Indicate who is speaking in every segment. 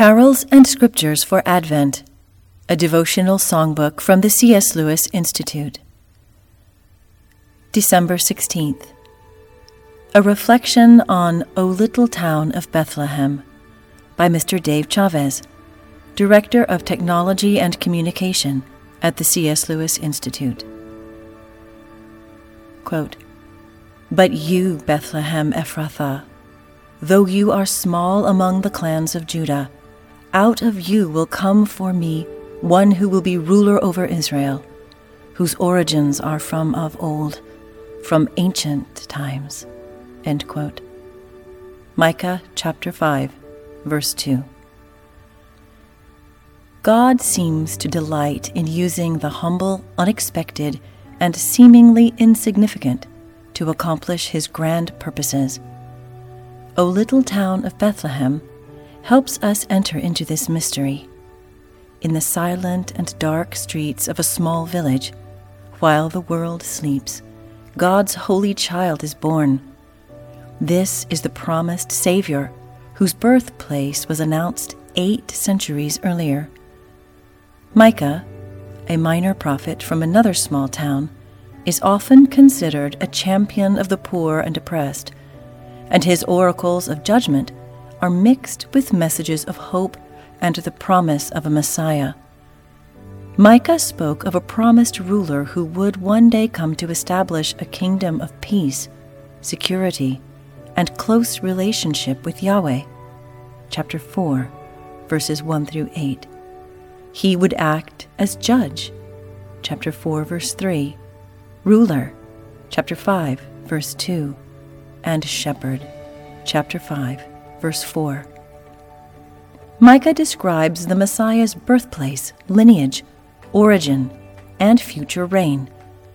Speaker 1: Carols and Scriptures for Advent, a devotional songbook from the C.S. Lewis Institute. December 16th. A reflection on O Little Town of Bethlehem by Mr. Dave Chavez, Director of Technology and Communication at the C.S. Lewis Institute. Quote, "But you, Bethlehem Ephrathah, though you are small among the clans of Judah, out of you will come for me one who will be ruler over Israel, whose origins are from of old, from ancient times." End quote. Micah chapter 5, verse 2. God seems to delight in using the humble, unexpected, and seemingly insignificant to accomplish his grand purposes. O Little Town of Bethlehem helps us enter into this mystery. In the silent and dark streets of a small village, while the world sleeps, God's holy child is born. This is the promised Savior, whose birthplace was announced 8 centuries earlier. Micah, a minor prophet from another small town, is often considered a champion of the poor and oppressed, and his oracles of judgment are mixed with messages of hope and the promise of a Messiah. Micah spoke of a promised ruler who would one day come to establish a kingdom of peace, security, and close relationship with Yahweh. Chapter 4, verses 1 through 8. He would act as judge. Chapter 4, verse 3. Ruler. Chapter 5, verse 2. And shepherd. Chapter 5, verse 4. Micah describes the Messiah's birthplace, lineage, origin, and future reign.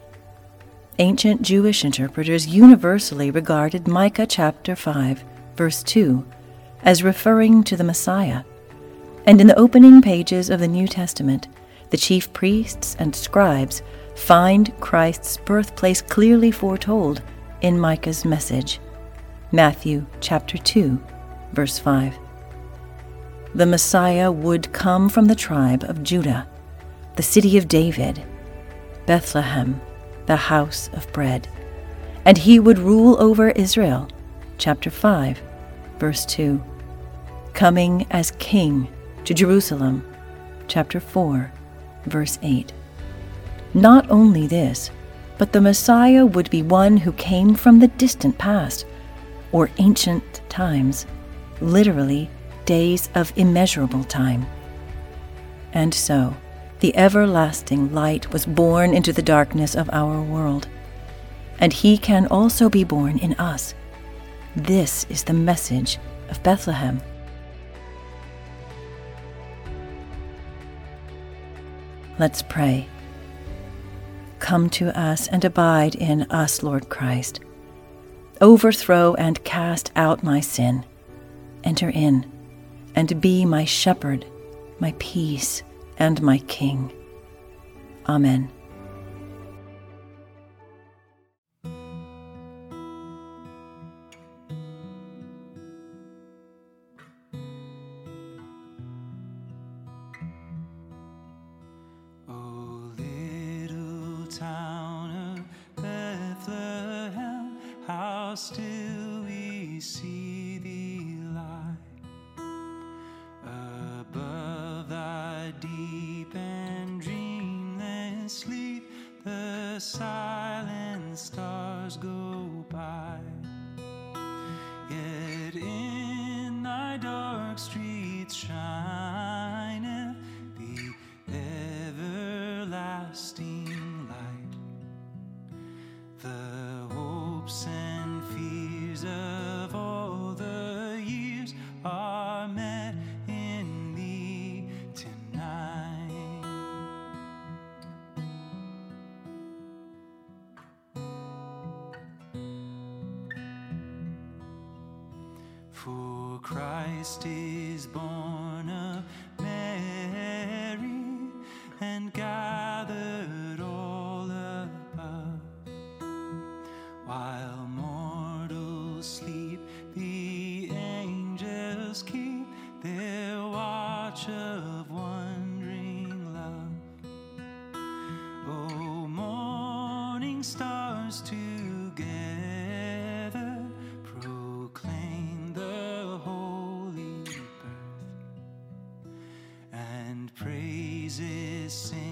Speaker 1: Ancient Jewish interpreters universally regarded Micah chapter 5, verse 2 as referring to the Messiah, and in the opening pages of the New Testament, the chief priests and scribes find Christ's birthplace clearly foretold in Micah's message. Matthew chapter 2, verse 5. The Messiah would come from the tribe of Judah, the city of David, Bethlehem, the house of bread, and he would rule over Israel. Chapter 5, verse 2. Coming as king to Jerusalem. Chapter 4, verse 8. Not only this, but the Messiah would be one who came from the distant past, or ancient times, literally days of immeasurable time. And so, the everlasting light was born into the darkness of our world, and he can also be born in us. This is the message of Bethlehem. Let's pray. Come to us and abide in us, Lord Christ. Overthrow and cast out my sin. Enter in and be my shepherd, my peace, and my king. Amen.
Speaker 2: O little town of Bethlehem, how still we see thee lie above thy deep and dreamless sleep. The silent stars go by, yet in thy dark streets shineth the everlasting light. The hopes and fears of all the years are met in thee tonight. For Christ is born of Mary and gathered all above, while mortals sleep, the angels keep their watch. march of wondering love. Oh, morning stars together proclaim the holy birth, and praises sing